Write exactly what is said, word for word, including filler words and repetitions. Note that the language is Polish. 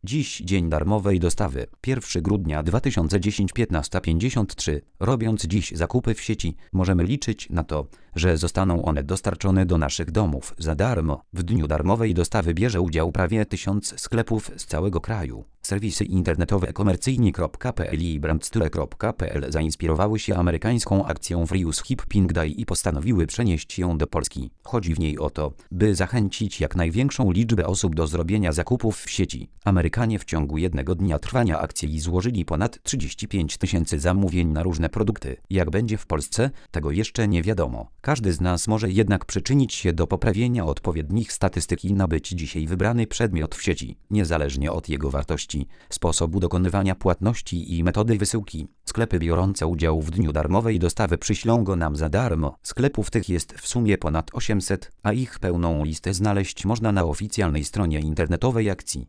Dziś dzień darmowej dostawy. pierwszego grudnia dwa tysiące dziesiątego, piętnasta pięćdziesiąt trzy. Robiąc dziś zakupy w sieci, możemy liczyć na to, że zostaną one dostarczone do naszych domów za darmo. W dniu darmowej dostawy bierze udział prawie tysiąc sklepów z całego kraju. Serwisy internetowe komercyjni kropka p l i brandstore kropka p l zainspirowały się amerykańską akcją Free Shipping Day i postanowiły przenieść ją do Polski. Chodzi w niej o to, by zachęcić jak największą liczbę osób do zrobienia zakupów w sieci. Amerykanie w ciągu jednego dnia trwania akcji złożyli ponad trzydzieści pięć tysięcy zamówień na różne produkty. Jak będzie w Polsce, tego jeszcze nie wiadomo. Każdy z nas może jednak przyczynić się do poprawienia odpowiednich statystyk i nabyć dzisiaj wybrany przedmiot w sieci, niezależnie od jego wartości, sposobu dokonywania płatności i metody wysyłki. Sklepy biorące udział w dniu darmowej dostawy przyślą go nam za darmo. Sklepów tych jest w sumie ponad osiemset, a ich pełną listę znaleźć można na oficjalnej stronie internetowej akcji.